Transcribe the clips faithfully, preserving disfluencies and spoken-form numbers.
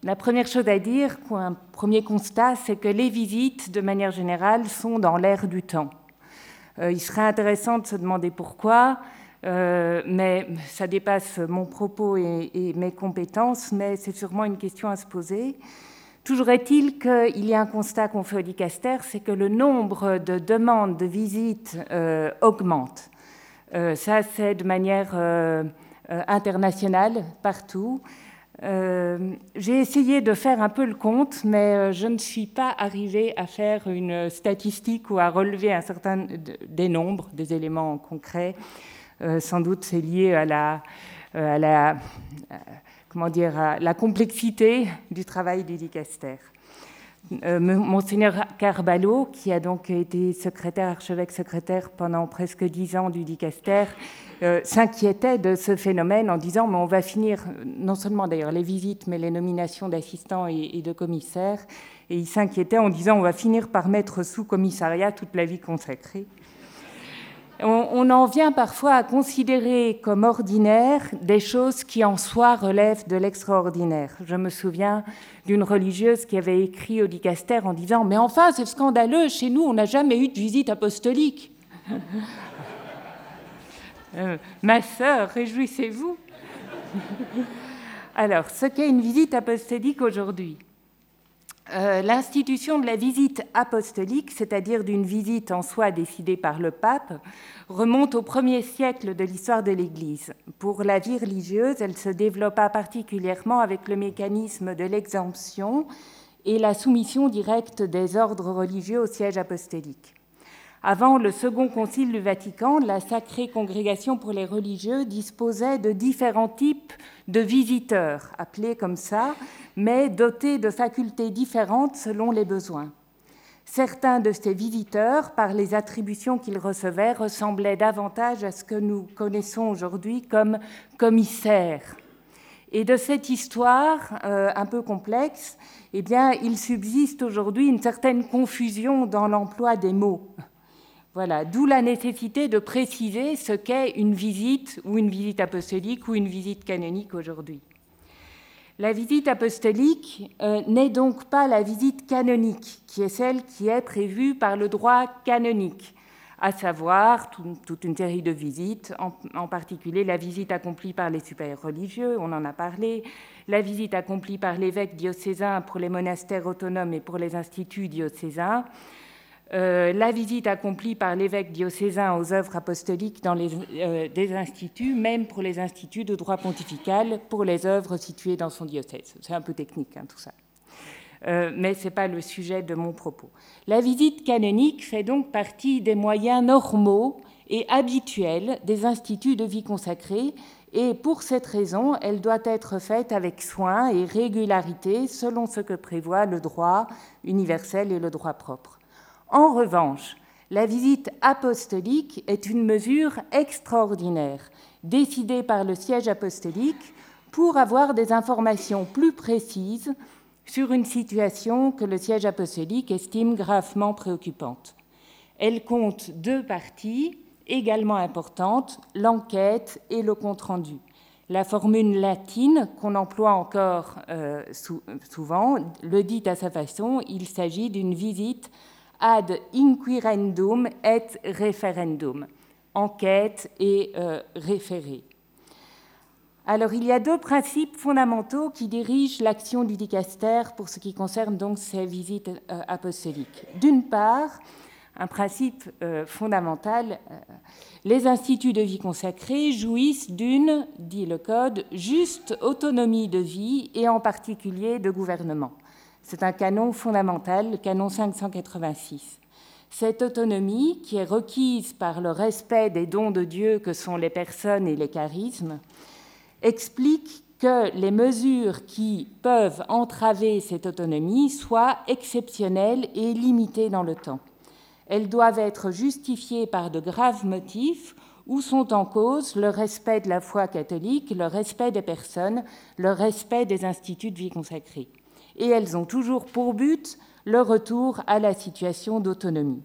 La première chose à dire, un premier constat, c'est que les visites, de manière générale, sont dans l'air du temps. Euh, il serait intéressant de se demander pourquoi, euh, mais ça dépasse mon propos et, et mes compétences, mais c'est sûrement une question à se poser. Toujours est-il qu'il y a un constat qu'on fait au Dicaster, c'est que le nombre de demandes de visites euh, augmente. Euh, ça, c'est de manière euh, euh, internationale, partout. Euh, j'ai essayé de faire un peu le compte, mais euh, je ne suis pas arrivée à faire une statistique ou à relever un certain des nombres, des éléments concrets. Euh, sans doute, c'est lié à la... Euh, à la à, comment dire, à la complexité du travail du Dicaster. Euh, Monseigneur Carballo, qui a donc été secrétaire, archevêque secrétaire pendant presque dix ans du Dicaster, euh, s'inquiétait de ce phénomène en disant mais on va finir, non seulement d'ailleurs les visites, mais les nominations d'assistants et, et de commissaires, et il s'inquiétait en disant on va finir par mettre sous commissariat toute la vie consacrée. On en vient parfois à considérer comme ordinaire des choses qui en soi relèvent de l'extraordinaire. Je me souviens d'une religieuse qui avait écrit au Dicaster en disant « Mais enfin, c'est scandaleux, chez nous, on n'a jamais eu de visite apostolique. » euh, Ma sœur, réjouissez-vous. Alors, ce qu'est une visite apostolique aujourd'hui. Euh, l'institution de la visite apostolique, c'est-à-dire d'une visite en soi décidée par le pape, remonte au premier siècle de l'histoire de l'Église. Pour la vie religieuse, elle se développa particulièrement avec le mécanisme de l'exemption et la soumission directe des ordres religieux au siège apostolique. Avant le Second Concile du Vatican, la Sacrée Congrégation pour les religieux disposait de différents types de visiteurs, appelés comme ça, mais dotés de facultés différentes selon les besoins. Certains de ces visiteurs, par les attributions qu'ils recevaient, ressemblaient davantage à ce que nous connaissons aujourd'hui comme commissaires. Et de cette histoire euh, un peu complexe, eh bien, il subsiste aujourd'hui une certaine confusion dans l'emploi des mots. Voilà, d'où la nécessité de préciser ce qu'est une visite ou une visite apostolique ou une visite canonique aujourd'hui. La visite apostolique euh, n'est donc pas la visite canonique, qui est celle qui est prévue par le droit canonique, à savoir tout, toute une série de visites, en, en particulier la visite accomplie par les supérieurs religieux, on en a parlé, la visite accomplie par l'évêque diocésain pour les monastères autonomes et pour les instituts diocésains, Euh, la visite accomplie par l'évêque diocésain aux œuvres apostoliques dans les, euh, des instituts, même pour les instituts de droit pontifical, pour les œuvres situées dans son diocèse. C'est un peu technique, hein, tout ça. Euh, mais ce n'est pas le sujet de mon propos. La visite canonique fait donc partie des moyens normaux et habituels des instituts de vie consacrée, et pour cette raison, elle doit être faite avec soin et régularité, selon ce que prévoit le droit universel et le droit propre. En revanche, la visite apostolique est une mesure extraordinaire, décidée par le siège apostolique pour avoir des informations plus précises sur une situation que le siège apostolique estime gravement préoccupante. Elle compte deux parties également importantes, l'enquête et le compte-rendu. La formule latine, qu'on emploie encore euh, souvent, le dit à sa façon, il s'agit d'une visite ad inquirendum et referendum, enquête et euh, référé. Alors, il y a deux principes fondamentaux qui dirigent l'action du Dicaster pour ce qui concerne donc ces visites euh, apostoliques. D'une part, un principe euh, fondamental, euh, les instituts de vie consacrée jouissent d'une, dit le Code, juste autonomie de vie et en particulier de gouvernement. C'est un canon fondamental, le canon cinq cent quatre-vingt-six. Cette autonomie, qui est requise par le respect des dons de Dieu que sont les personnes et les charismes, explique que les mesures qui peuvent entraver cette autonomie soient exceptionnelles et limitées dans le temps. Elles doivent être justifiées par de graves motifs où sont en cause le respect de la foi catholique, le respect des personnes, le respect des instituts de vie consacrée. Et elles ont toujours pour but le retour à la situation d'autonomie.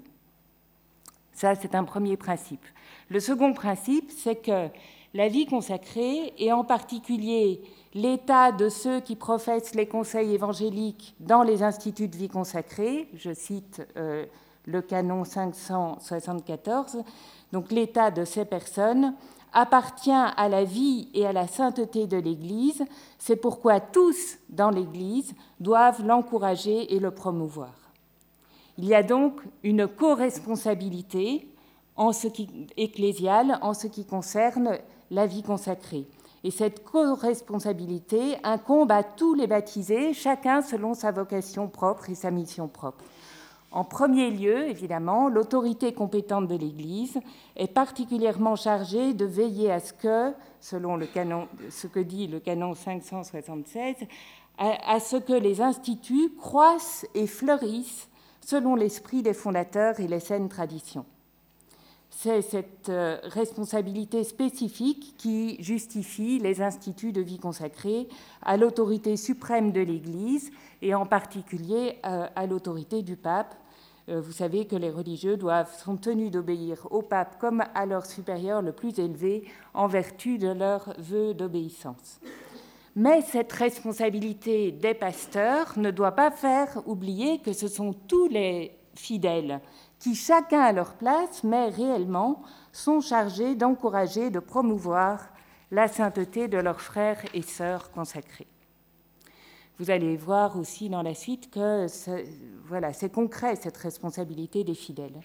Ça, c'est un premier principe. Le second principe, c'est que la vie consacrée, et en particulier l'état de ceux qui professent les conseils évangéliques dans les instituts de vie consacrée, je cite euh, le canon cinq cent soixante-quatorze, donc l'état de ces personnes appartient à la vie et à la sainteté de l'Église, c'est pourquoi tous dans l'Église doivent l'encourager et le promouvoir. Il y a donc une co-responsabilité en ce qui, ecclésiale en ce qui concerne la vie consacrée. Et cette co-responsabilité incombe à tous les baptisés, chacun selon sa vocation propre et sa mission propre. En premier lieu, évidemment, l'autorité compétente de l'Église est particulièrement chargée de veiller à ce que, selon le canon, ce que dit le canon cinq cent soixante-seize, à, à ce que les instituts croissent et fleurissent selon l'esprit des fondateurs et les saines traditions. C'est cette responsabilité spécifique qui justifie les instituts de vie consacrée à l'autorité suprême de l'Église et en particulier à l'autorité du pape. Vous savez que les religieux doivent, sont tenus d'obéir au pape comme à leur supérieur le plus élevé en vertu de leur vœu d'obéissance. Mais cette responsabilité des pasteurs ne doit pas faire oublier que ce sont tous les fidèles qui, chacun à leur place, mais réellement, sont chargés d'encourager, de promouvoir la sainteté de leurs frères et sœurs consacrés. Vous allez voir aussi dans la suite que c'est, voilà, c'est concret, cette responsabilité des fidèles.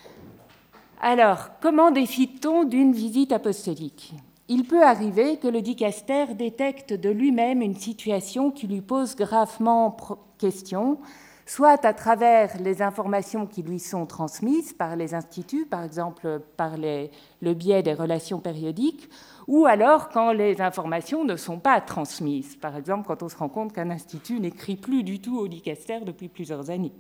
Alors, comment décide-t-on d'une visite apostolique ? Il peut arriver que le dicaster détecte de lui-même une situation qui lui pose gravement question, soit à travers les informations qui lui sont transmises par les instituts, par exemple par les, le biais des relations périodiques, ou alors quand les informations ne sont pas transmises, par exemple quand on se rend compte qu'un institut n'écrit plus du tout au dicaster depuis plusieurs années.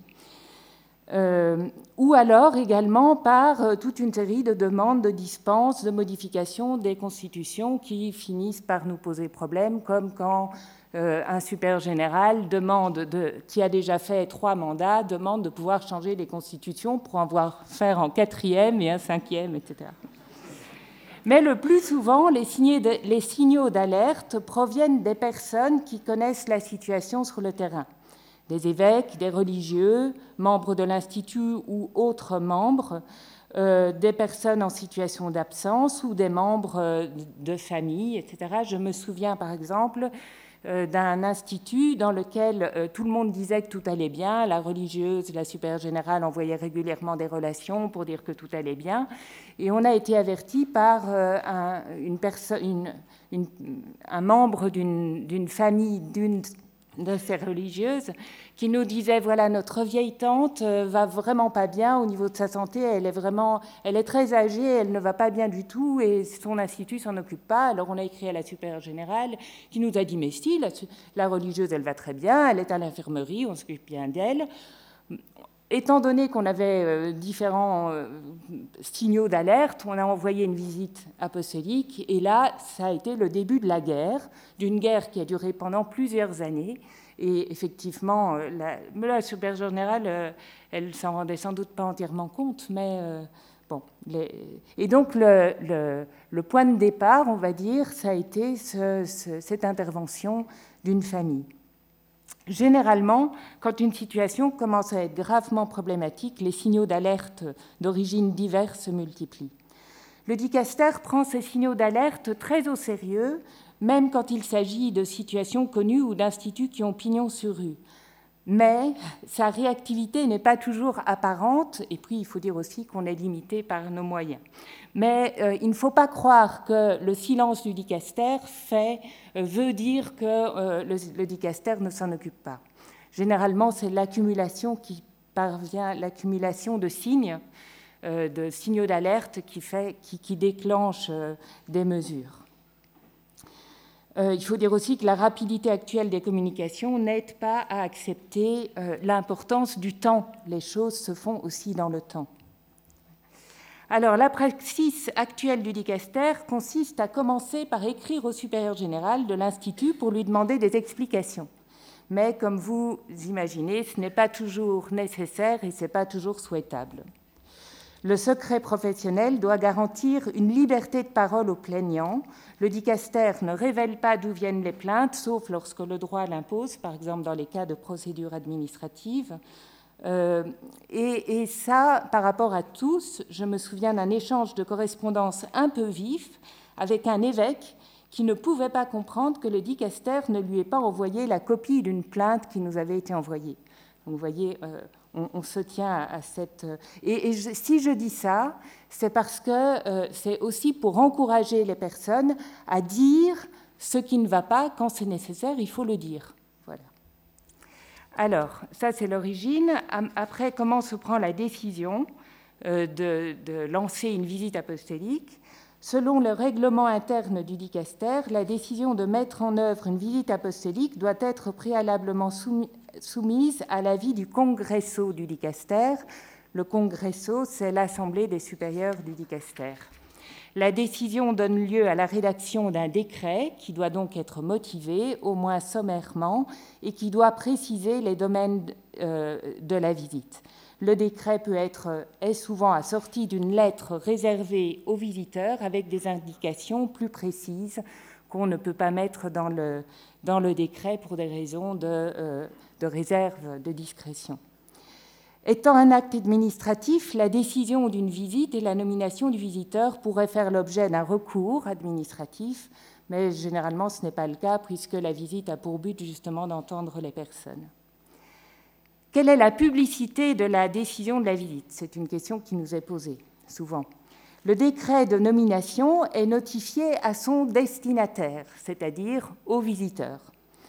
Euh, ou alors également par euh, toute une série de demandes de dispenses, de modifications des constitutions qui finissent par nous poser problème, comme quand euh, un super général demande de, qui a déjà fait trois mandats demande de pouvoir changer les constitutions pour en voir faire en quatrième et un cinquième, et cetera. Mais le plus souvent, les, de, les signaux d'alerte proviennent des personnes qui connaissent la situation sur le terrain. Des évêques, des religieux, membres de l'Institut ou autres membres, euh, des personnes en situation d'absence ou des membres euh, de famille, et cetera. Je me souviens par exemple euh, d'un institut dans lequel euh, tout le monde disait que tout allait bien, la religieuse, la supérieure générale envoyait régulièrement des relations pour dire que tout allait bien, et on a été averti par euh, un, une perso- une, une, un membre d'une, d'une famille, d'une de ces religieuses, qui nous disait, voilà, notre vieille tante va vraiment pas bien au niveau de sa santé, elle est vraiment, elle est très âgée, elle ne va pas bien du tout, et son institut s'en occupe pas. Alors on a écrit à la supérieure générale, qui nous a dit, mais si, la, la religieuse, elle va très bien, elle est à l'infirmerie, on s'occupe bien d'elle. Étant donné qu'on avait euh, différents euh, signaux d'alerte, on a envoyé une visite apostolique, et là, ça a été le début de la guerre, d'une guerre qui a duré pendant plusieurs années. Et effectivement, euh, la, la supérieure générale, euh, elle ne s'en rendait sans doute pas entièrement compte, mais euh, bon. Les... Et donc, le, le, le point de départ, on va dire, ça a été ce, ce, cette intervention d'une famille. Généralement, quand une situation commence à être gravement problématique, les signaux d'alerte d'origine diverses se multiplient. Le dicaster prend ces signaux d'alerte très au sérieux, même quand il s'agit de situations connues ou d'instituts qui ont pignon sur rue. Mais sa réactivité n'est pas toujours apparente, et puis il faut dire aussi qu'on est limité par nos moyens. Mais euh, il ne faut pas croire que le silence du dicaster fait, euh, veut dire que euh, le, le dicaster ne s'en occupe pas. Généralement, c'est l'accumulation qui parvient, l'accumulation de signes, euh, de signaux d'alerte qui, fait, qui, qui déclenche euh, des mesures. Euh, il faut dire aussi que la rapidité actuelle des communications n'aide pas à accepter euh, l'importance du temps. Les choses se font aussi dans le temps. Alors, la praxis actuelle du dicaster consiste à commencer par écrire au supérieur général de l'Institut pour lui demander des explications. Mais comme vous imaginez, ce n'est pas toujours nécessaire et ce n'est pas toujours souhaitable. Le secret professionnel doit garantir une liberté de parole aux plaignants. Le dicaster ne révèle pas d'où viennent les plaintes, sauf lorsque le droit l'impose, par exemple dans les cas de procédure administrative. Euh, et, et ça, par rapport à tous, je me souviens d'un échange de correspondance un peu vif avec un évêque qui ne pouvait pas comprendre que le dicaster ne lui ait pas envoyé la copie d'une plainte qui nous avait été envoyée. Donc, vous voyez, euh, on, on se tient à, à cette... Et, et je, si je dis ça, c'est parce que euh, c'est aussi pour encourager les personnes à dire ce qui ne va pas quand c'est nécessaire, il faut le dire. Voilà. Alors, ça, c'est l'origine. Après, comment se prend la décision euh, de, de lancer une visite apostolique ? Selon le règlement interne du dicaster, la décision de mettre en œuvre une visite apostolique doit être préalablement soumise à l'avis du congresso du dicaster. Le congresso, c'est l'assemblée des supérieurs du dicaster. La décision donne lieu à la rédaction d'un décret qui doit donc être motivé, au moins sommairement, et qui doit préciser les domaines de la visite. Le décret peut être, est souvent assorti d'une lettre réservée aux visiteurs avec des indications plus précises qu'on ne peut pas mettre dans le, dans le décret pour des raisons de, euh, de réserve, de discrétion. Étant un acte administratif, la décision d'une visite et la nomination du visiteur pourraient faire l'objet d'un recours administratif, mais généralement ce n'est pas le cas puisque la visite a pour but justement d'entendre les personnes. Quelle est la publicité de la décision de la visite ? C'est une question qui nous est posée souvent. Le décret de nomination est notifié à son destinataire, c'est-à-dire au visiteur.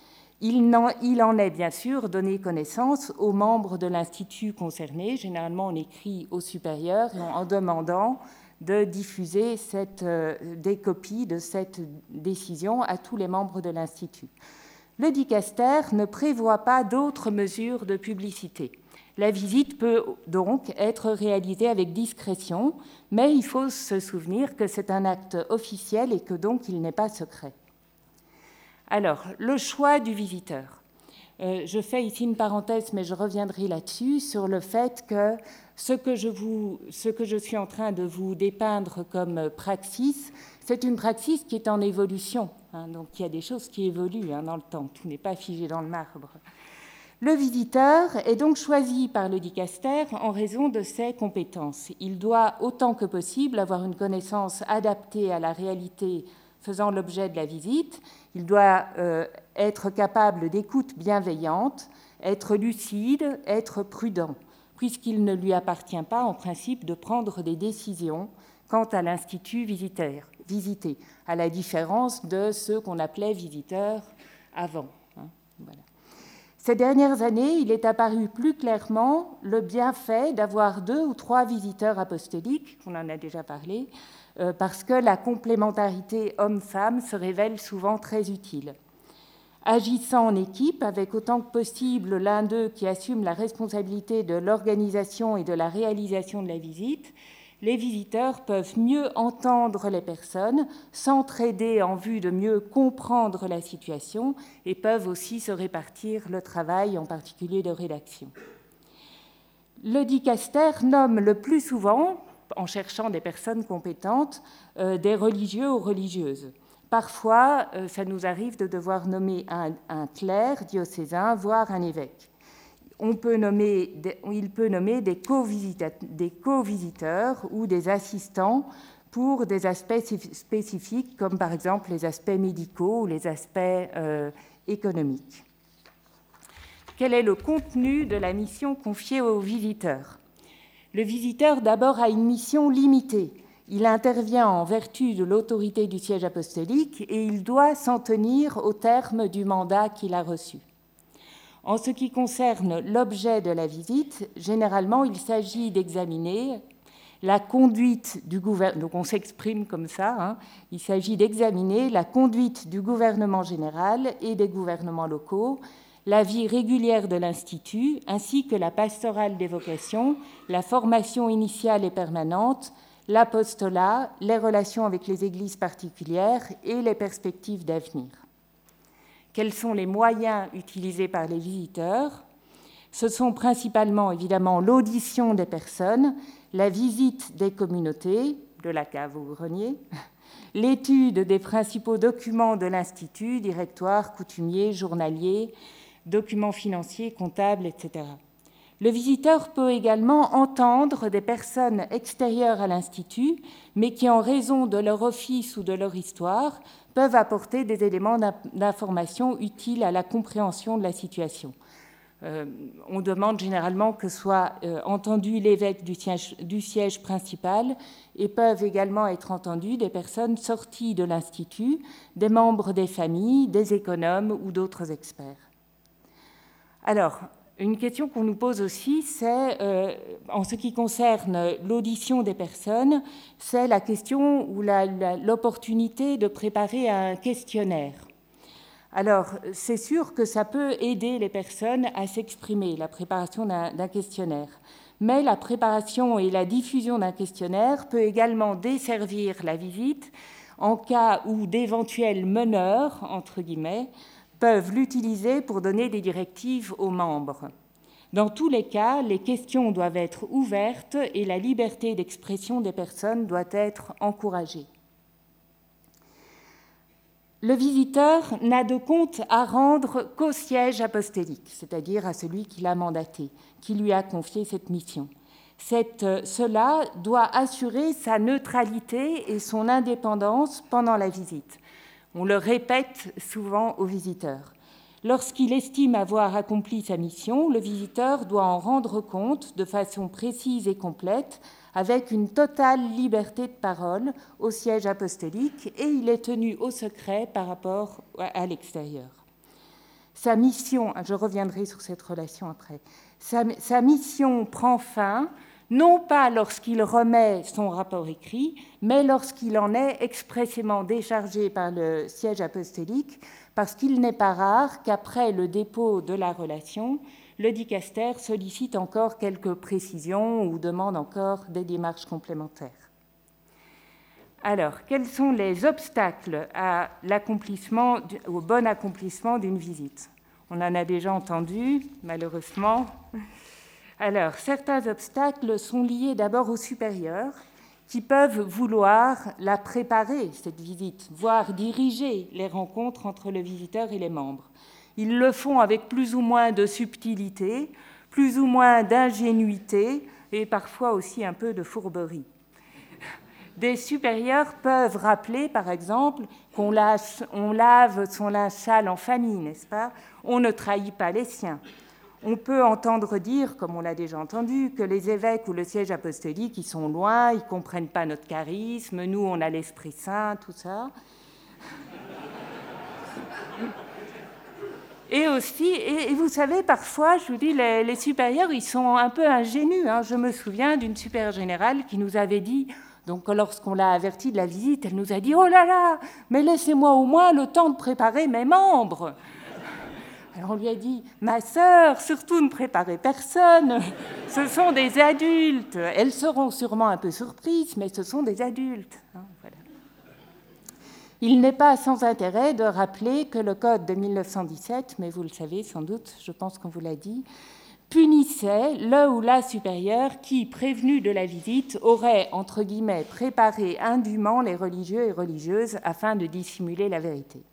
Il en, il en est bien sûr donné connaissance aux membres de l'institut concerné. Généralement, on écrit au supérieur en demandant de diffuser cette, euh, des copies de cette décision à tous les membres de l'institut. Le dicaster ne prévoit pas d'autres mesures de publicité. La visite peut donc être réalisée avec discrétion, mais il faut se souvenir que c'est un acte officiel et que donc il n'est pas secret. Alors, le choix du visiteur. Euh, je fais ici une parenthèse, mais je reviendrai là-dessus, sur le fait que ce que je, vous, ce que je suis en train de vous dépeindre comme praxis, c'est une praxis qui est en évolution. Hein, donc, il y a des choses qui évoluent hein, dans le temps. Tout n'est pas figé dans le marbre. Le visiteur est donc choisi par le dicaster en raison de ses compétences. Il doit, autant que possible, avoir une connaissance adaptée à la réalité faisant l'objet de la visite. Il doit euh, être capable d'écoute bienveillante, être lucide, être prudent, puisqu'il ne lui appartient pas, en principe, de prendre des décisions quant à l'institut visité, à la différence de ceux qu'on appelait visiteurs avant. Hein, voilà. Ces dernières années, il est apparu plus clairement le bienfait d'avoir deux ou trois visiteurs apostoliques, on en a déjà parlé, euh, parce que la complémentarité homme-femme se révèle souvent très utile. Agissant en équipe, avec autant que possible l'un d'eux qui assume la responsabilité de l'organisation et de la réalisation de la visite, les visiteurs peuvent mieux entendre les personnes, s'entraider en vue de mieux comprendre la situation et peuvent aussi se répartir le travail, en particulier de rédaction. Le dicaster nomme le plus souvent, en cherchant des personnes compétentes, euh, des religieux ou religieuses. Parfois, euh, ça nous arrive de devoir nommer un, un clerc diocésain, voire un évêque. On peut nommer, il peut nommer des co-visiteurs ou des assistants pour des aspects spécifiques, comme par exemple les aspects médicaux ou les aspects euh, économiques. Quel est le contenu de la mission confiée au visiteur ? Le visiteur, d'abord, a une mission limitée. Il intervient en vertu de l'autorité du siège apostolique et il doit s'en tenir au terme du mandat qu'il a reçu. En ce qui concerne l'objet de la visite, généralement, il s'agit d'examiner la conduite du gouvernement, donc on s'exprime comme ça, hein, il s'agit d'examiner la conduite du gouvernement général et des gouvernements locaux, la vie régulière de l'Institut, ainsi que la pastorale des vocations, la formation initiale et permanente, l'apostolat, les relations avec les églises particulières et les perspectives d'avenir. Quels sont les moyens utilisés par les visiteurs ? Ce sont principalement, évidemment, l'audition des personnes, la visite des communautés, de la cave au grenier, l'étude des principaux documents de l'Institut, directoire, coutumier, journalier, documents financiers, comptables, et cetera. Le visiteur peut également entendre des personnes extérieures à l'Institut, mais qui, en raison de leur office ou de leur histoire, peuvent apporter des éléments d'information utiles à la compréhension de la situation. Euh, on demande généralement que soit euh, entendu l'évêque du siège, du siège principal, et peuvent également être entendues des personnes sorties de l'Institut, des membres des familles, des économes ou d'autres experts. Alors, une question qu'on nous pose aussi, c'est, euh, en ce qui concerne l'audition des personnes, c'est la question ou la, la, l'opportunité de préparer un questionnaire. Alors, c'est sûr que ça peut aider les personnes à s'exprimer, la préparation d'un, d'un questionnaire. Mais la préparation et la diffusion d'un questionnaire peut également desservir la visite en cas où d'éventuels meneurs, entre guillemets, peuvent l'utiliser pour donner des directives aux membres. Dans tous les cas, les questions doivent être ouvertes et la liberté d'expression des personnes doit être encouragée. Le visiteur n'a de compte à rendre qu'au siège apostolique, c'est-à-dire à celui qui l'a mandaté, qui lui a confié cette mission. Cette, cela doit assurer sa neutralité et son indépendance pendant la visite. On le répète souvent aux visiteurs. Lorsqu'il estime avoir accompli sa mission, le visiteur doit en rendre compte de façon précise et complète, avec une totale liberté de parole au siège apostolique, et il est tenu au secret par rapport à l'extérieur. Sa mission, je reviendrai sur cette relation après, sa, sa mission prend fin, non pas lorsqu'il remet son rapport écrit, mais lorsqu'il en est expressément déchargé par le siège apostolique, parce qu'il n'est pas rare qu'après le dépôt de la relation, le dicaster sollicite encore quelques précisions ou demande encore des démarches complémentaires. Alors, quels sont les obstacles à l'accomplissement, au bon accomplissement d'une visite ? On en a déjà entendu, malheureusement. Alors, certains obstacles sont liés d'abord aux supérieurs, qui peuvent vouloir la préparer, cette visite, voire diriger les rencontres entre le visiteur et les membres. Ils le font avec plus ou moins de subtilité, plus ou moins d'ingénuité et parfois aussi un peu de fourberie. Des supérieurs peuvent rappeler, par exemple, qu'on lâche, on lave son linge sale en famille, n'est-ce pas ? On ne trahit pas les siens. On peut entendre dire, comme on l'a déjà entendu, que les évêques ou le siège apostolique, ils sont loin, ils ne comprennent pas notre charisme, nous, on a l'Esprit Saint, tout ça. Et aussi, et, et vous savez, parfois, je vous dis, les, les supérieurs, ils sont un peu ingénus. Hein. Je me souviens d'une supérieure générale qui nous avait dit, donc lorsqu'on l'a avertie de la visite, elle nous a dit « Oh là là, mais laissez-moi au moins le temps de préparer mes membres !» Alors on lui a dit « Ma sœur, surtout ne préparez personne, ce sont des adultes. Elles seront sûrement un peu surprises, mais ce sont des adultes. Hein, » voilà. Il n'est pas sans intérêt de rappeler que le Code de mille neuf cent dix-sept, mais vous le savez sans doute, je pense qu'on vous l'a dit, punissait le ou la supérieure qui, prévenu de la visite, aurait, entre guillemets, préparé indûment les religieux et religieuses afin de dissimuler la vérité.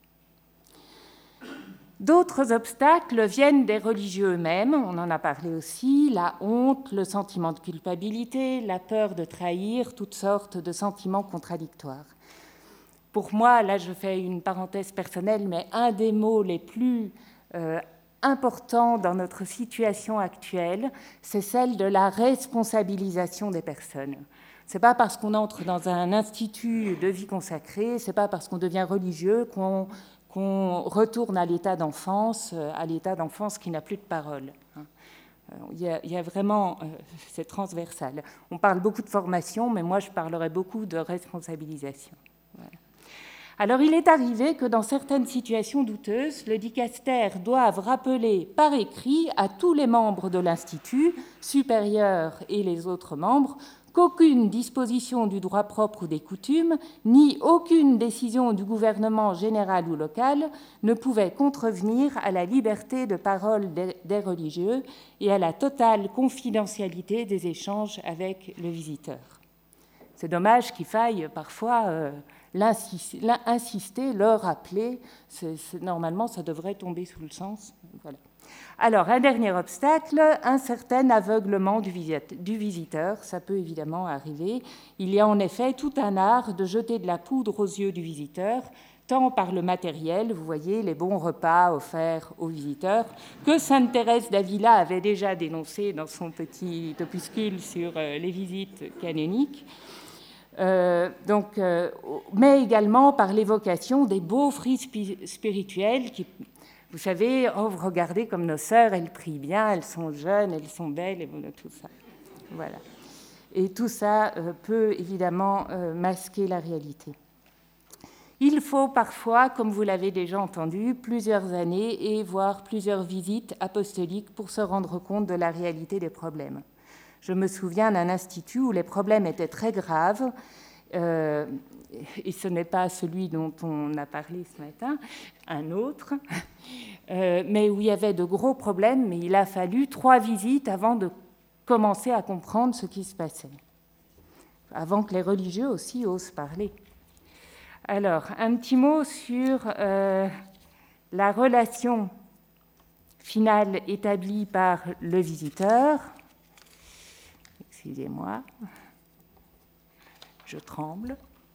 D'autres obstacles viennent des religieux eux-mêmes, on en a parlé aussi, la honte, le sentiment de culpabilité, la peur de trahir, toutes sortes de sentiments contradictoires. Pour moi, là je fais une parenthèse personnelle, mais un des mots les plus euh, importants dans notre situation actuelle, c'est celle de la responsabilisation des personnes. Ce n'est pas parce qu'on entre dans un institut de vie consacrée, ce n'est pas parce qu'on devient religieux qu'on qu'on retourne à l'état d'enfance, à l'état d'enfance qui n'a plus de parole. Il y a, il y a vraiment, c'est transversal. On parle beaucoup de formation, mais moi je parlerai beaucoup de responsabilisation. Voilà. Alors il est arrivé que dans certaines situations douteuses, le dicaster doive rappeler par écrit à tous les membres de l'Institut, supérieurs et les autres membres, qu'aucune disposition du droit propre ou des coutumes, ni aucune décision du gouvernement général ou local ne pouvait contrevenir à la liberté de parole des religieux et à la totale confidentialité des échanges avec le visiteur. C'est dommage qu'il faille parfois euh, l'insister, le rappeler. C'est, c'est, normalement, ça devrait tomber sous le sens. Voilà. Alors, un dernier obstacle, un certain aveuglement du visiteur. Ça peut évidemment arriver. Il y a en effet tout un art de jeter de la poudre aux yeux du visiteur, tant par le matériel, vous voyez, les bons repas offerts aux visiteurs, que Sainte Thérèse d'Avila avait déjà dénoncé dans son petit opuscule sur les visites canoniques. Euh, donc, euh, mais également par l'évocation des beaux fruits spirituels qui, vous savez, oh, regardez comme nos sœurs, elles prient bien, elles sont jeunes, elles sont belles, et voilà, tout ça. Voilà. Et tout ça euh, peut évidemment euh, masquer la réalité. Il faut parfois, comme vous l'avez déjà entendu, plusieurs années et voire plusieurs visites apostoliques pour se rendre compte de la réalité des problèmes. Je me souviens d'un institut où les problèmes étaient très graves, euh, et ce n'est pas celui dont on a parlé ce matin, un autre, euh, mais où il y avait de gros problèmes, mais il a fallu trois visites avant de commencer à comprendre ce qui se passait, avant que les religieux aussi osent parler. Alors, un petit mot sur euh, la relation finale établie par le visiteur. Excusez-moi, je tremble.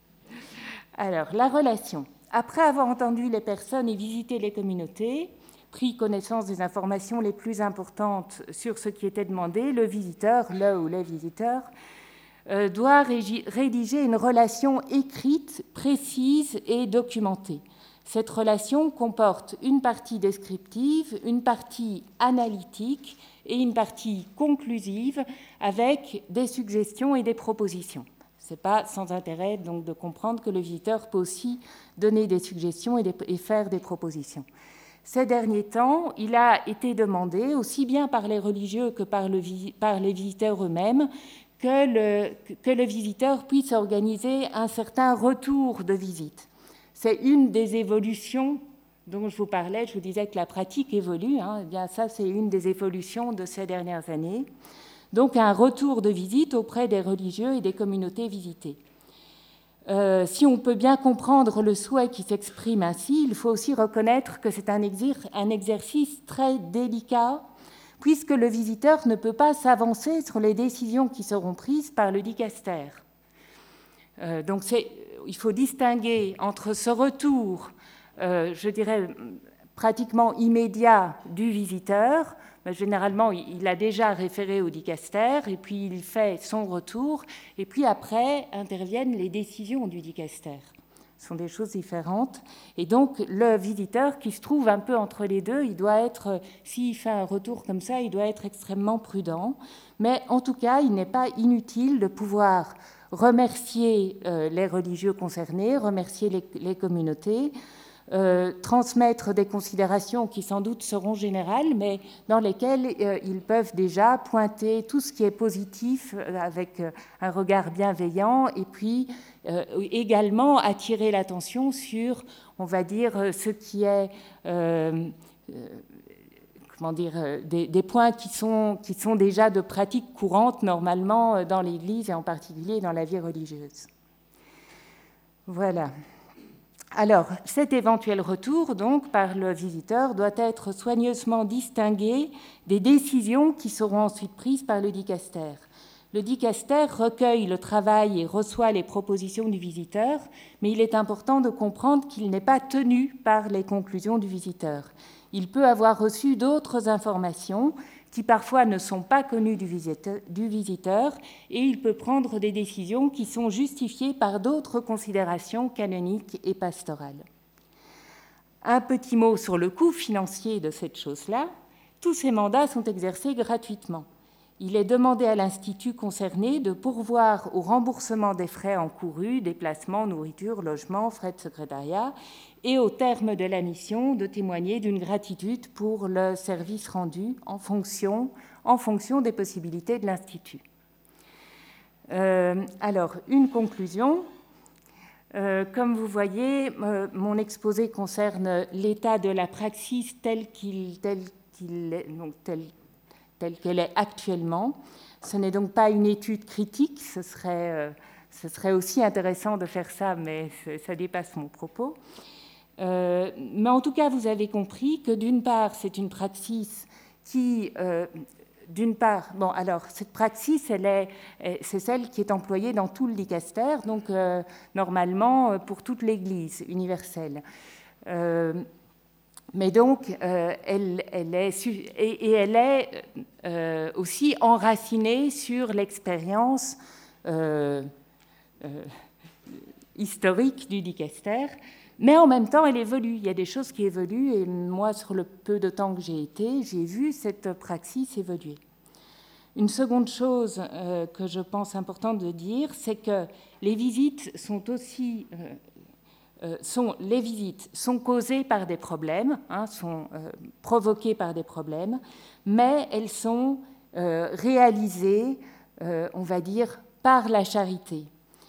Alors, la relation. Après avoir entendu les personnes et visité les communautés, pris connaissance des informations les plus importantes sur ce qui était demandé, le visiteur, le ou les visiteurs, euh, doit rédiger une relation écrite, précise et documentée. Cette relation comporte une partie descriptive, une partie analytique et une partie conclusive avec des suggestions et des propositions. Ce n'est pas sans intérêt donc de comprendre que le visiteur peut aussi donner des suggestions et, des, et faire des propositions. Ces derniers temps, il a été demandé, aussi bien par les religieux que par, le, par les visiteurs eux-mêmes, que le, que le visiteur puisse organiser un certain retour de visite. C'est une des évolutions dont je vous parlais, je vous disais que la pratique évolue, hein, eh bien ça c'est une des évolutions de ces dernières années. Donc un retour de visite auprès des religieux et des communautés visitées. Euh, si on peut bien comprendre le souhait qui s'exprime ainsi, il faut aussi reconnaître que c'est un, exer- un exercice très délicat, puisque le visiteur ne peut pas s'avancer sur les décisions qui seront prises par le dicaster. Euh, donc c'est, il faut distinguer entre ce retour, euh, je dirais, pratiquement immédiat du visiteur. Généralement, il a déjà référé au dicaster, et puis il fait son retour, et puis après interviennent les décisions du dicaster. Ce sont des choses différentes. Et donc, le visiteur qui se trouve un peu entre les deux, il doit être, s'il fait un retour comme ça, il doit être extrêmement prudent. Mais en tout cas, il n'est pas inutile de pouvoir remercier euh, les religieux concernés, remercier les, les communautés, euh, transmettre des considérations qui sans doute seront générales, mais dans lesquelles euh, ils peuvent déjà pointer tout ce qui est positif euh, avec euh, un regard bienveillant, et puis euh, également attirer l'attention sur, on va dire, ce qui est... Euh, euh, comment dire, des, des points qui sont, qui sont déjà de pratique courante normalement dans l'Église et en particulier dans la vie religieuse. Voilà. Alors, cet éventuel retour, donc, par le visiteur doit être soigneusement distingué des décisions qui seront ensuite prises par le dicaster. Le dicaster recueille le travail et reçoit les propositions du visiteur, mais il est important de comprendre qu'il n'est pas tenu par les conclusions du visiteur. Il peut avoir reçu d'autres informations qui parfois ne sont pas connues du visiteur, du visiteur, et il peut prendre des décisions qui sont justifiées par d'autres considérations canoniques et pastorales. Un petit mot sur le coût financier de cette chose-là. Tous ces mandats sont exercés gratuitement. Il est demandé à l'institut concerné de pourvoir au remboursement des frais encourus, déplacements, nourriture, logement, frais de secrétariat, et au terme de la mission, de témoigner d'une gratitude pour le service rendu en fonction, en fonction des possibilités de l'institut. Euh, alors, une conclusion. Euh, comme vous voyez, euh, mon exposé concerne l'état de la praxis tel qu'il, tel qu'il est, donc tel, tel qu'elle est actuellement. Ce n'est donc pas une étude critique, ce serait, euh, ce serait aussi intéressant de faire ça, mais ça dépasse mon propos. Euh, mais en tout cas, vous avez compris que d'une part, c'est une praxis qui... Euh, D'une part, bon, alors, cette praxis, elle est, c'est celle qui est employée dans tout le dicaster, donc euh, normalement pour toute l'Église universelle. Euh, mais donc, euh, elle, elle est, et, et elle est euh, aussi enracinée sur l'expérience euh, euh, historique du dicaster, mais en même temps, elle évolue. Il y a des choses qui évoluent, et moi, sur le peu de temps que j'ai été, j'ai vu cette praxis évoluer. Une seconde chose euh, que je pense important de dire, c'est que les visites sont aussi... Euh, euh, sont, les visites sont causées par des problèmes, hein, sont euh, provoquées par des problèmes, mais elles sont euh, réalisées, euh, on va dire, par la charité.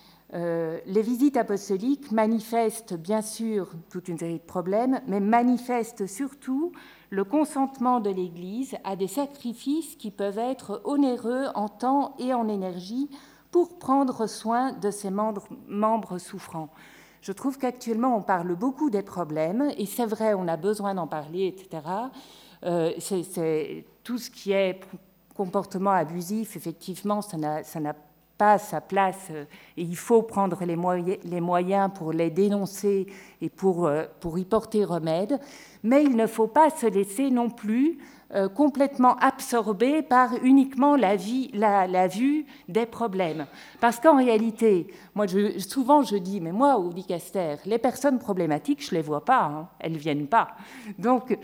Euh, les visites apostoliques manifestent bien sûr toute une série de problèmes, mais manifestent surtout le consentement de l'Église à des sacrifices qui peuvent être onéreux en temps et en énergie pour prendre soin de ses membres, membres souffrants. Je trouve qu'actuellement, on parle beaucoup des problèmes, et c'est vrai, on a besoin d'en parler, et cetera. Euh, c'est, c'est, tout ce qui est comportement abusif, effectivement, ça n'a, ça n'a pas sa place, et il faut prendre les moyens, les moyens pour les dénoncer et pour, pour y porter remède, mais il ne faut pas se laisser non plus euh, complètement absorbé par uniquement la, vie, la, la vue des problèmes. Parce qu'en réalité, moi, je, souvent je dis, mais moi, au dicaster, les personnes problématiques, je ne les vois pas, hein, elles ne viennent pas. Donc,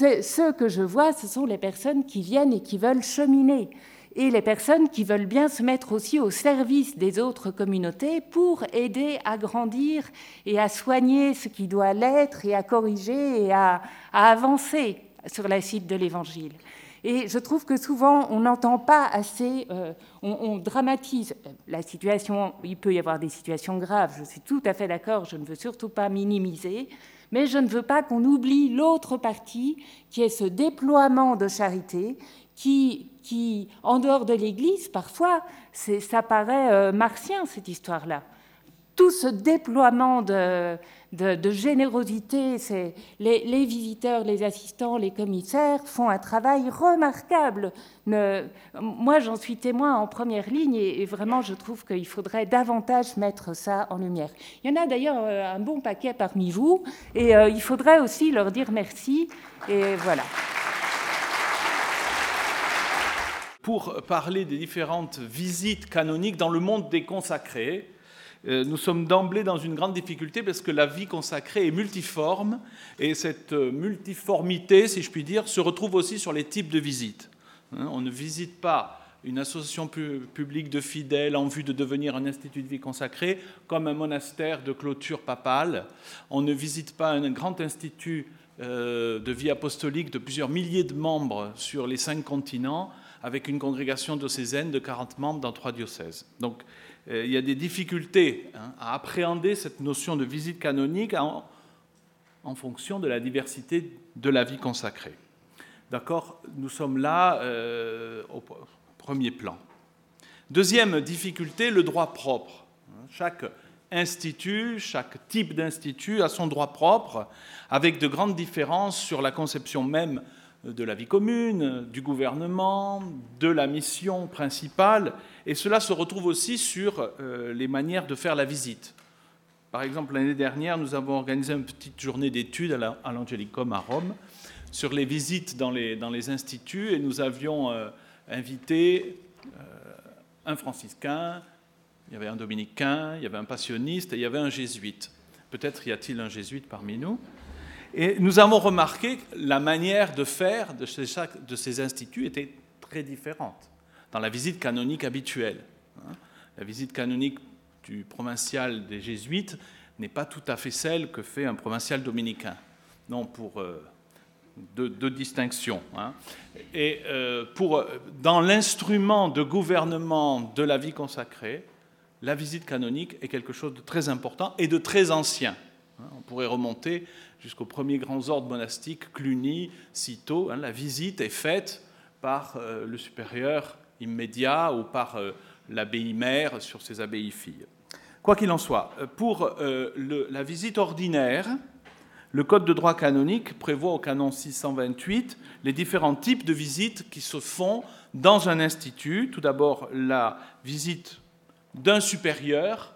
ce que je vois, ce sont les personnes qui viennent et qui veulent cheminer, et les personnes qui veulent bien se mettre aussi au service des autres communautés pour aider à grandir et à soigner ce qui doit l'être et à corriger et à, à avancer sur la cible de l'Évangile. Et je trouve que souvent, on n'entend pas assez, euh, on, on dramatise la situation, il peut y avoir des situations graves, je suis tout à fait d'accord, je ne veux surtout pas minimiser, mais je ne veux pas qu'on oublie l'autre partie, qui est ce déploiement de charité, qui, qui en dehors de l'Église, parfois, c'est, ça paraît euh, martien, cette histoire-là. Tout ce déploiement de, de, de générosité, c'est les, les visiteurs, les assistants, les commissaires font un travail remarquable. Ne, moi, j'en suis témoin en première ligne et, et vraiment, je trouve qu'il faudrait davantage mettre ça en lumière. Il y en a d'ailleurs un bon paquet parmi vous et euh, il faudrait aussi leur dire merci. Et voilà. Pour parler des différentes visites canoniques dans le monde des consacrés, nous sommes d'emblée dans une grande difficulté parce que la vie consacrée est multiforme et cette multiformité, si je puis dire, se retrouve aussi sur les types de visites. On ne visite pas une association publique de fidèles en vue de devenir un institut de vie consacrée comme un monastère de clôture papale. On ne visite pas un grand institut de vie apostolique de plusieurs milliers de membres sur les cinq continents avec une congrégation diocésaine de quarante membres dans trois diocèses. Donc, euh, il y a des difficultés hein, à appréhender cette notion de visite canonique en, en fonction de la diversité de la vie consacrée. D'accord ? Nous sommes là euh, au premier plan. Deuxième difficulté, le droit propre. Chaque institut, chaque type d'institut a son droit propre, avec de grandes différences sur la conception même de la vie commune, du gouvernement, de la mission principale, et cela se retrouve aussi sur euh, les manières de faire la visite. Par exemple, l'année dernière, nous avons organisé une petite journée d'études à l'Angelicum à Rome sur les visites dans les, dans les instituts, et nous avions euh, invité euh, un franciscain, il y avait un dominicain, il y avait un passionniste et il y avait un jésuite. Peut-être y a-t-il un jésuite parmi nous. Et nous avons remarqué que la manière de faire de chaque de ces instituts était très différente dans la visite canonique habituelle. La visite canonique du provincial des jésuites n'est pas tout à fait celle que fait un provincial dominicain. Non, pour euh, de, de distinction. Hein. Et euh, pour, dans l'instrument de gouvernement de la vie consacrée, la visite canonique est quelque chose de très important et de très ancien. Hein. On pourrait remonter jusqu'aux premiers grands ordres monastiques, Cluny, Cîteaux. Hein. La visite est faite par euh, le supérieur immédiat ou par euh, l'abbaye mère sur ses abbayes filles. Quoi qu'il en soit, pour euh, le, la visite ordinaire, le Code de droit canonique prévoit au canon six cent vingt-huit les différents types de visites qui se font dans un institut. Tout d'abord, la visite d'un supérieur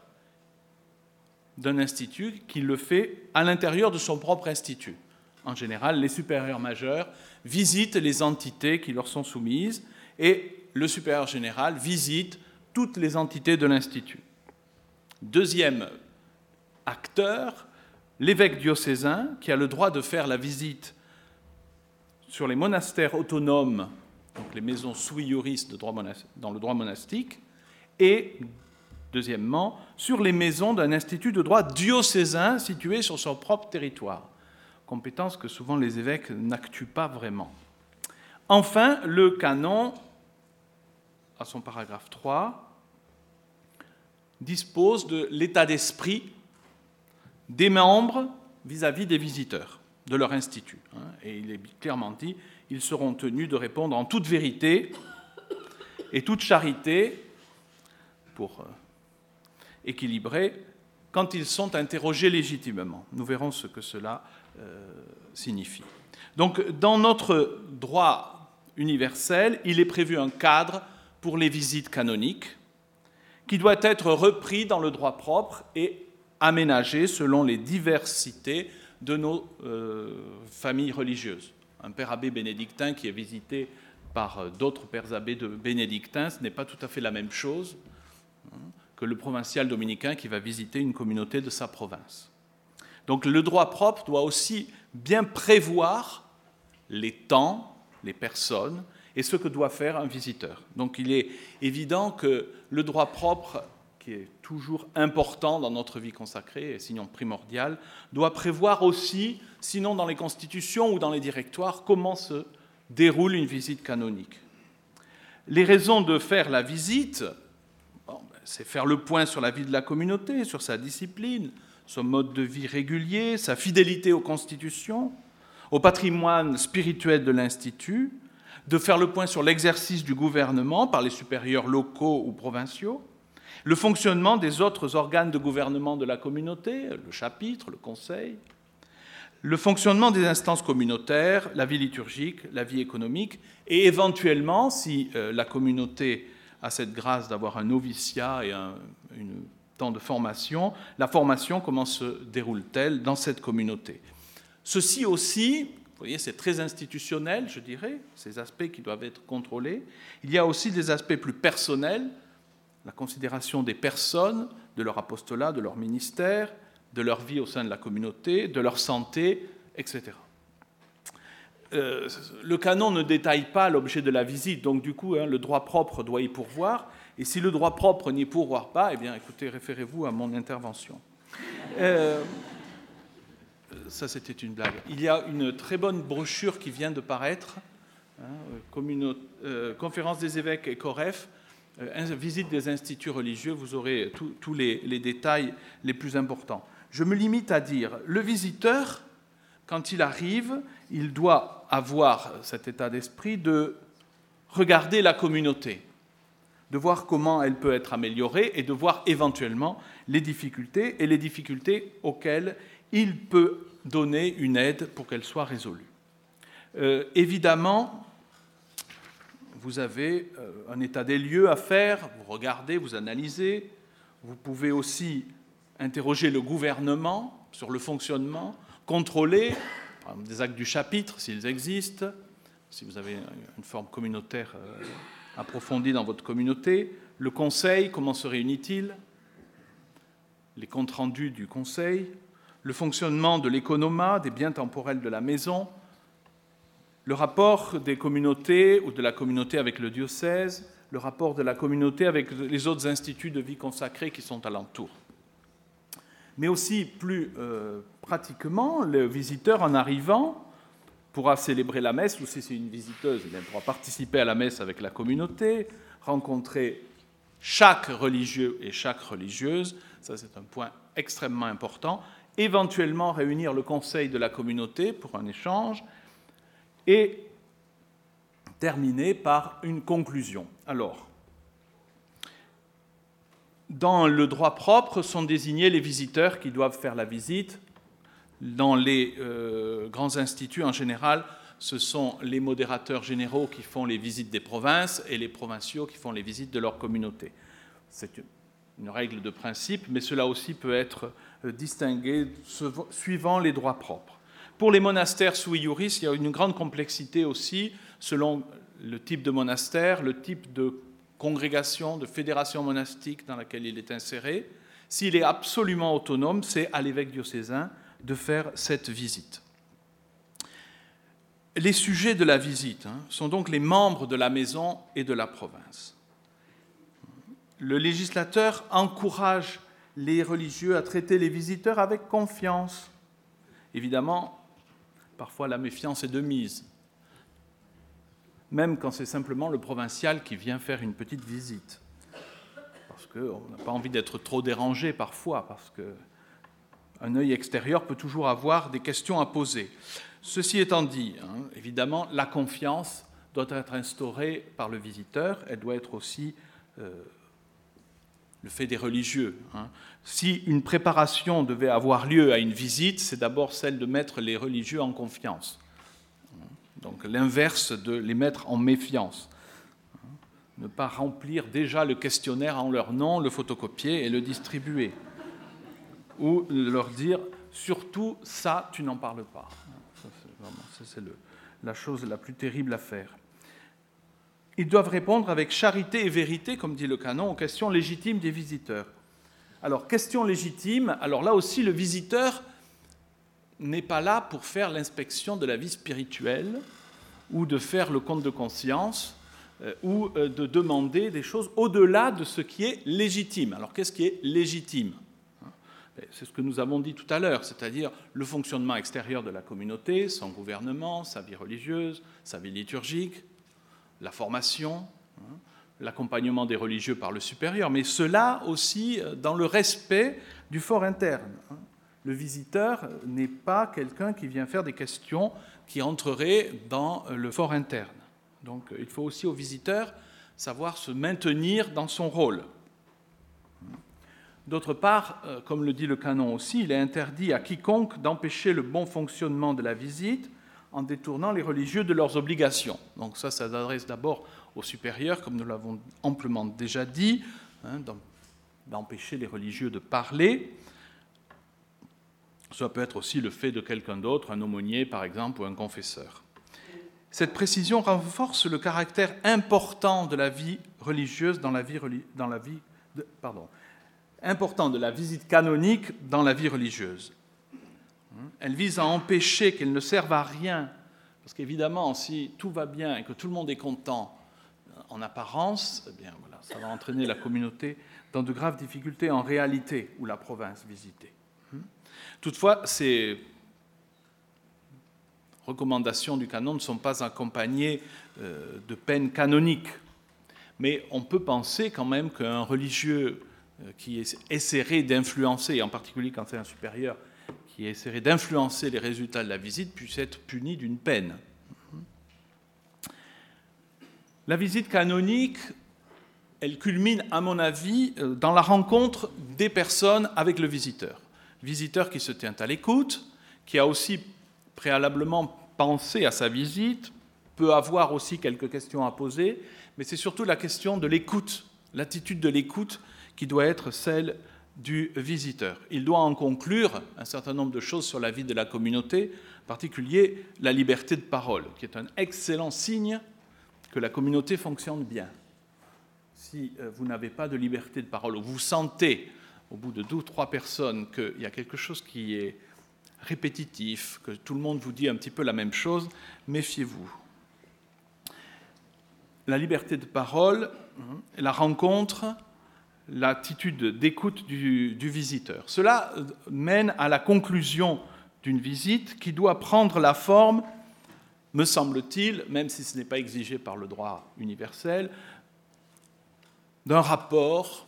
d'un institut qui le fait à l'intérieur de son propre institut. En général, les supérieurs majeurs visitent les entités qui leur sont soumises et le supérieur général visite toutes les entités de l'institut. Deuxième acteur, l'évêque diocésain qui a le droit de faire la visite sur les monastères autonomes, donc les maisons sui juris de droit dans le droit monastique, et deuxièmement, sur les maisons d'un institut de droit diocésain situé sur son propre territoire, compétence que souvent les évêques n'actuent pas vraiment. Enfin, le canon, à son paragraphe trois, dispose de l'état d'esprit des membres vis-à-vis des visiteurs de leur institut. Et il est clairement dit, ils seront tenus de répondre en toute vérité et toute charité pour équilibrer quand ils sont interrogés légitimement. Nous verrons ce que cela euh, signifie. Donc, dans notre droit universel, il est prévu un cadre pour les visites canoniques qui doit être repris dans le droit propre et aménagé selon les diversités de nos euh, familles religieuses. Un père abbé bénédictin qui est visité par d'autres pères abbés de bénédictins, ce n'est pas tout à fait la même chose hein, que le provincial dominicain qui va visiter une communauté de sa province. Donc le droit propre doit aussi bien prévoir les temps, les personnes et ce que doit faire un visiteur. Donc il est évident que le droit propre, qui est toujours important dans notre vie consacrée, et sinon primordial, doit prévoir aussi, sinon dans les constitutions ou dans les directoires, comment se déroule une visite canonique. Les raisons de faire la visite, bon, ben, c'est faire le point sur la vie de la communauté, sur sa discipline, son mode de vie régulier, sa fidélité aux constitutions, au patrimoine spirituel de l'Institut, de faire le point sur l'exercice du gouvernement par les supérieurs locaux ou provinciaux, le fonctionnement des autres organes de gouvernement de la communauté, le chapitre, le conseil, le fonctionnement des instances communautaires, la vie liturgique, la vie économique, et éventuellement, si euh, la communauté a cette grâce d'avoir un noviciat et un une temps de formation, la formation, comment se déroule-t-elle dans cette communauté? Ceci aussi, vous voyez, c'est très institutionnel, je dirais, ces aspects qui doivent être contrôlés. Il y a aussi des aspects plus personnels, la considération des personnes, de leur apostolat, de leur ministère, de leur vie au sein de la communauté, de leur santé, et cetera. Euh, le canon ne détaille pas l'objet de la visite, donc du coup, hein, le droit propre doit y pourvoir. Et si le droit propre n'y pourvoit pas, eh bien, écoutez, référez-vous à mon intervention. Euh, ça, c'était une blague. Il y a une très bonne brochure qui vient de paraître, hein, communo, euh, Conférence des évêques et Coref, euh, visite des instituts religieux, vous aurez tous les, les détails les plus importants. Je me limite à dire, le visiteur, quand il arrive, il doit avoir cet état d'esprit de regarder la communauté, de voir comment elle peut être améliorée et de voir éventuellement les difficultés et les difficultés auxquelles il peut donner une aide pour qu'elles soient résolues. Euh, évidemment, vous avez euh, un état des lieux à faire, vous regardez, vous analysez, vous pouvez aussi interroger le gouvernement sur le fonctionnement, contrôler par exemple, des actes du chapitre s'ils existent, si vous avez une forme communautaire euh, approfondie dans votre communauté, le conseil, comment se réunit-il, les comptes rendus du conseil, le fonctionnement de l'économat, des biens temporels de la maison, le rapport des communautés ou de la communauté avec le diocèse, le rapport de la communauté avec les autres instituts de vie consacrée qui sont alentour. Mais aussi, plus euh, pratiquement, le visiteur, en arrivant, pourra célébrer la messe, ou si c'est une visiteuse, eh bien, elle pourra participer à la messe avec la communauté, rencontrer chaque religieux et chaque religieuse, ça c'est un point extrêmement important, éventuellement réunir le conseil de la communauté pour un échange, et terminer par une conclusion. Alors, dans le droit propre sont désignés les visiteurs qui doivent faire la visite. Dans les euh, grands instituts, en général, ce sont les modérateurs généraux qui font les visites des provinces et les provinciaux qui font les visites de leur communauté. C'est une règle de principe, mais cela aussi peut être distingué suivant les droits propres. Pour les monastères sui iuris, il y a une grande complexité aussi, selon le type de monastère, le type de congrégation, de fédération monastique dans laquelle il est inséré. S'il est absolument autonome, c'est à l'évêque diocésain de faire cette visite. Les sujets de la visite hein, sont donc les membres de la maison et de la province. Le législateur encourage les religieux à traiter les visiteurs avec confiance. Évidemment, parfois la méfiance est de mise, même quand c'est simplement le provincial qui vient faire une petite visite. Parce qu'on n'a pas envie d'être trop dérangé parfois, parce qu'un œil extérieur peut toujours avoir des questions à poser. Ceci étant dit, hein, évidemment, la confiance doit être instaurée par le visiteur, elle doit être aussi euh, le fait des religieux. Hein. Si une préparation devait avoir lieu à une visite, c'est d'abord celle de mettre les religieux en confiance. Donc l'inverse de les mettre en méfiance. Ne pas remplir déjà le questionnaire en leur nom, le photocopier et le distribuer. Ou leur dire, surtout ça, tu n'en parles pas. Ça, c'est, vraiment, ça, c'est le, la chose la plus terrible à faire. Ils doivent répondre avec charité et vérité, comme dit le canon, aux questions légitimes des visiteurs. Alors, question légitime, alors là aussi, le visiteur n'est pas là pour faire l'inspection de la vie spirituelle ou de faire le compte de conscience euh, ou euh, de demander des choses au-delà de ce qui est légitime. Alors, qu'est-ce qui est légitime ? C'est ce que nous avons dit tout à l'heure, c'est-à-dire le fonctionnement extérieur de la communauté, son gouvernement, sa vie religieuse, sa vie liturgique, la formation, hein, l'accompagnement des religieux par le supérieur, mais cela aussi dans le respect du fort interne. Hein. Le visiteur n'est pas quelqu'un qui vient faire des questions qui entreraient dans le fort interne. Donc il faut aussi au visiteur savoir se maintenir dans son rôle. D'autre part, comme le dit le canon aussi, il est interdit à quiconque d'empêcher le bon fonctionnement de la visite en détournant les religieux de leurs obligations. Donc ça, ça s'adresse d'abord aux supérieurs, comme nous l'avons amplement déjà dit, hein, d'empêcher les religieux de parler. Ça peut être aussi le fait de quelqu'un d'autre, un aumônier par exemple, ou un confesseur. Cette précision renforce le caractère important de la vie religieuse dans la vie, dans la vie de, pardon, important de la visite canonique dans la vie religieuse. Elle vise à empêcher qu'elle ne serve à rien, parce qu'évidemment, si tout va bien et que tout le monde est content en apparence, eh bien, voilà, ça va entraîner la communauté dans de graves difficultés en réalité, ou la province visitée. Toutefois, ces recommandations du canon ne sont pas accompagnées de peines canoniques, mais on peut penser quand même qu'un religieux qui essaierait d'influencer, en particulier quand c'est un supérieur, qui essaierait d'influencer les résultats de la visite, puisse être puni d'une peine. La visite canonique, elle culmine, à mon avis, dans la rencontre des personnes avec le visiteur. Visiteur qui se tient à l'écoute, qui a aussi préalablement pensé à sa visite, peut avoir aussi quelques questions à poser, mais c'est surtout la question de l'écoute, l'attitude de l'écoute qui doit être celle du visiteur. Il doit en conclure un certain nombre de choses sur la vie de la communauté, en particulier la liberté de parole, qui est un excellent signe que la communauté fonctionne bien. Si vous n'avez pas de liberté de parole, ou vous sentez, au bout de deux ou trois personnes, qu'il y a quelque chose qui est répétitif, que tout le monde vous dit un petit peu la même chose, méfiez-vous. La liberté de parole, la rencontre, l'attitude d'écoute du, du visiteur. Cela mène à la conclusion d'une visite qui doit prendre la forme me semble-t-il, même si ce n'est pas exigé par le droit universel, d'un rapport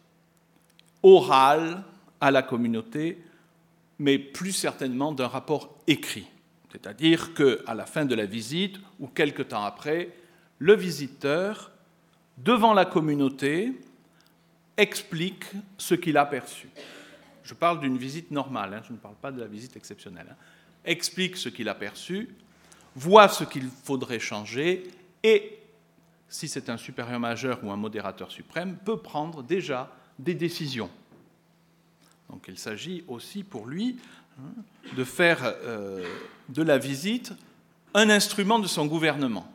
oral à la communauté, mais plus certainement d'un rapport écrit. C'est-à-dire qu'à la fin de la visite, ou quelque temps après, le visiteur, devant la communauté, explique ce qu'il a perçu. Je parle d'une visite normale, hein, je ne parle pas de la visite exceptionnelle. Hein. Explique ce qu'il a perçu, voit ce qu'il faudrait changer et, si c'est un supérieur majeur ou un modérateur suprême, peut prendre déjà des décisions. Donc il s'agit aussi pour lui hein, de faire euh, de la visite un instrument de son gouvernement.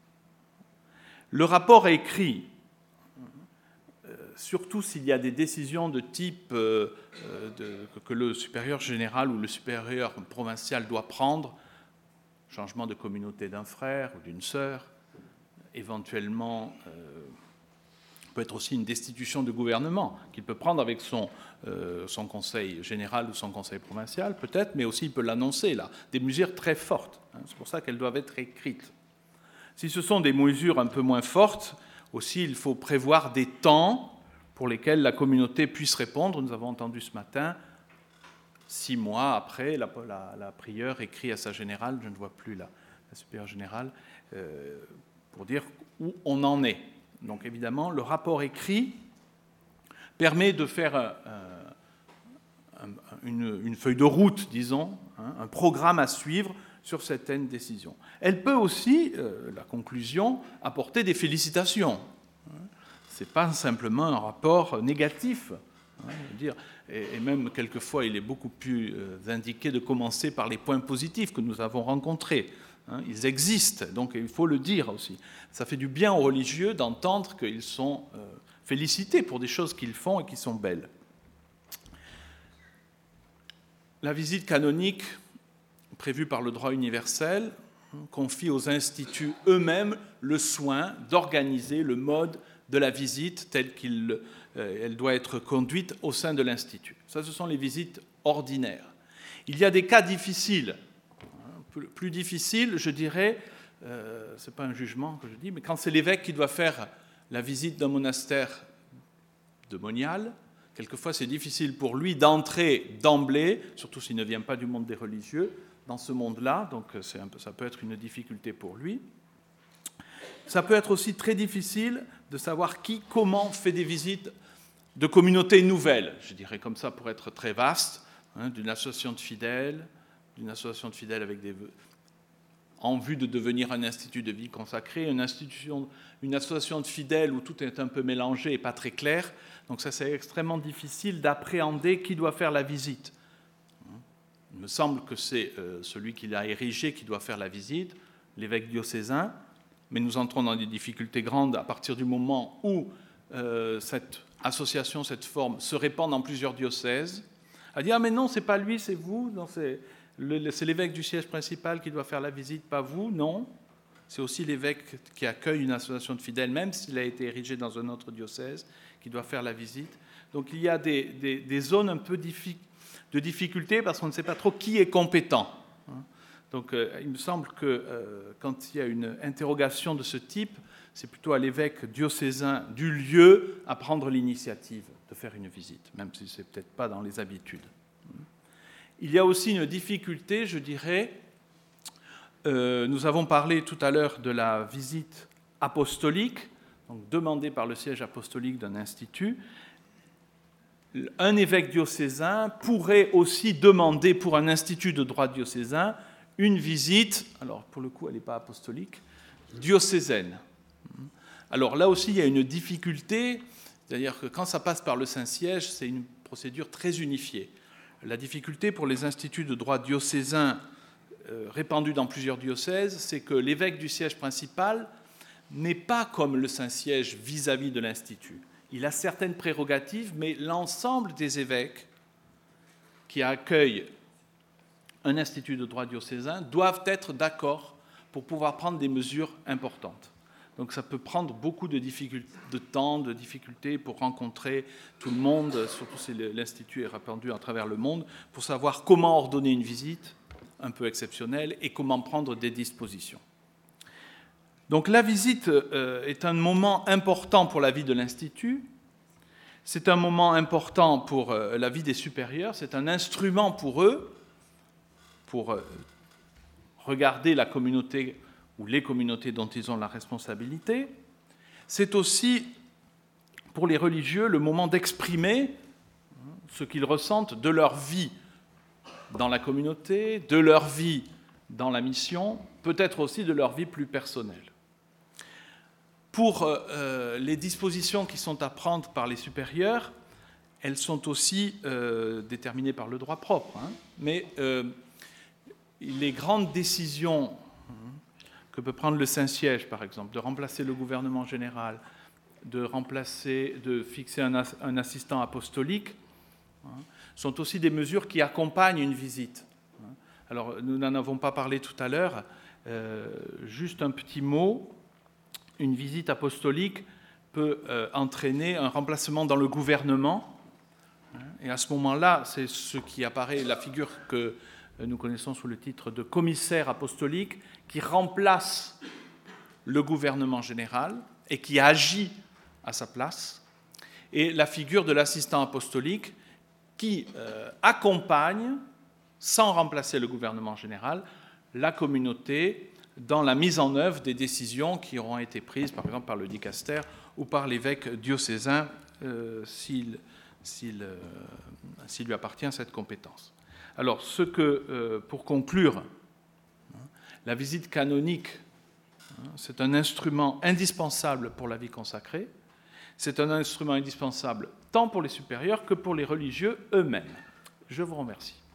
Le rapport écrit, euh, surtout s'il y a des décisions de type euh, de, que le supérieur général ou le supérieur provincial doit prendre, changement de communauté d'un frère ou d'une sœur, éventuellement, euh, peut être aussi une destitution de gouvernement qu'il peut prendre avec son, euh, son conseil général ou son conseil provincial, peut-être, mais aussi il peut l'annoncer, là, des mesures très fortes. Hein, c'est pour ça qu'elles doivent être écrites. Si ce sont des mesures un peu moins fortes, aussi il faut prévoir des temps pour lesquels la communauté puisse répondre. Nous avons entendu ce matin, six mois après, la, la, la prieure écrit à sa générale, je ne vois plus la, la supérieure générale, euh, pour dire où on en est. Donc évidemment, le rapport écrit permet de faire un, un, une, une feuille de route, disons, hein, un programme à suivre sur certaines décisions. Elle peut aussi, euh, la conclusion, apporter des félicitations. Ce n'est pas simplement un rapport négatif. Hein, dire, et, et même quelquefois, il est beaucoup plus euh, indiqué de commencer par les points positifs que nous avons rencontrés. Hein, ils existent, donc il faut le dire aussi. Ça fait du bien aux religieux d'entendre qu'ils sont euh, félicités pour des choses qu'ils font et qui sont belles. La visite canonique prévue par le droit universel confie aux instituts eux-mêmes le soin d'organiser le mode de la visite telle qu'elle euh, doit être conduite au sein de l'institut. Ça, ce sont les visites ordinaires. Il y a des cas difficiles. Plus difficile, je dirais, euh, ce n'est pas un jugement que je dis, mais quand c'est l'évêque qui doit faire la visite d'un monastère de monial, quelquefois c'est difficile pour lui d'entrer d'emblée, surtout s'il ne vient pas du monde des religieux, dans ce monde-là, donc c'est un peu, ça peut être une difficulté pour lui. Ça peut être aussi très difficile de savoir qui, comment fait des visites de communautés nouvelles, je dirais comme ça pour être très vaste, hein, d'une association de fidèles, d'une association de fidèles avec des, en vue de devenir un institut de vie consacré, une, institution, une association de fidèles où tout est un peu mélangé et pas très clair. Donc ça, c'est extrêmement difficile d'appréhender qui doit faire la visite. Il me semble que c'est euh, celui qui l'a érigé qui doit faire la visite, l'évêque diocésain, mais nous entrons dans des difficultés grandes à partir du moment où euh, cette association, cette forme, se répand dans plusieurs diocèses, à dire « Ah mais non, c'est pas lui, c'est vous, non, c'est... » C'est l'évêque du siège principal qui doit faire la visite, pas vous, non. C'est aussi l'évêque qui accueille une association de fidèles, même s'il a été érigé dans un autre diocèse, qui doit faire la visite. Donc il y a des, des, des zones un peu diffi- de difficulté parce qu'on ne sait pas trop qui est compétent. Donc euh, il me semble que euh, quand il y a une interrogation de ce type, c'est plutôt à l'évêque diocésain du lieu à prendre l'initiative de faire une visite, même si ce n'est peut-être pas dans les habitudes. Il y a aussi une difficulté, je dirais, euh, nous avons parlé tout à l'heure de la visite apostolique, donc demandée par le siège apostolique d'un institut. Un évêque diocésain pourrait aussi demander pour un institut de droit diocésain une visite, alors pour le coup elle n'est pas apostolique, diocésaine. Alors là aussi il y a une difficulté, c'est-à-dire que quand ça passe par le Saint-Siège, c'est une procédure très unifiée. La difficulté pour les instituts de droit diocésain euh, répandus dans plusieurs diocèses, c'est que l'évêque du siège principal n'est pas comme le Saint-Siège vis-à-vis de l'institut. Il a certaines prérogatives, mais l'ensemble des évêques qui accueillent un institut de droit diocésain doivent être d'accord pour pouvoir prendre des mesures importantes. Donc ça peut prendre beaucoup de, de temps, de difficultés pour rencontrer tout le monde, surtout si l'Institut est répandu à travers le monde, pour savoir comment ordonner une visite, un peu exceptionnelles et comment prendre des dispositions. Donc la visite euh, est un moment important pour la vie de l'Institut, c'est un moment important pour euh, la vie des supérieurs, c'est un instrument pour eux, pour euh, regarder la communauté ou les communautés dont ils ont la responsabilité. C'est aussi, pour les religieux, le moment d'exprimer ce qu'ils ressentent de leur vie dans la communauté, de leur vie dans la mission, peut-être aussi de leur vie plus personnelle. Pour euh, les dispositions qui sont à prendre par les supérieurs, elles sont aussi euh, déterminées par le droit propre, hein, mais euh, les grandes décisions que peut prendre le Saint-Siège, par exemple, de remplacer le gouvernement général, de, remplacer, de fixer un, un assistant apostolique, hein, sont aussi des mesures qui accompagnent une visite. Alors, nous n'en avons pas parlé tout à l'heure, euh, juste un petit mot. Une visite apostolique peut euh, entraîner un remplacement dans le gouvernement, hein, et à ce moment-là, c'est ce qui apparaît, la figure que nous connaissons sous le titre de commissaire apostolique, qui remplace le gouvernement général et qui agit à sa place, et la figure de l'assistant apostolique qui euh, accompagne, sans remplacer le gouvernement général, la communauté dans la mise en œuvre des décisions qui auront été prises, par exemple, par le dicaster ou par l'évêque diocésain, euh, s'il, s'il, euh, s'il lui appartient cette compétence. Alors, ce que, euh, pour conclure, hein, la visite canonique, hein, c'est un instrument indispensable pour la vie consacrée, c'est un instrument indispensable tant pour les supérieurs que pour les religieux eux-mêmes. Je vous remercie.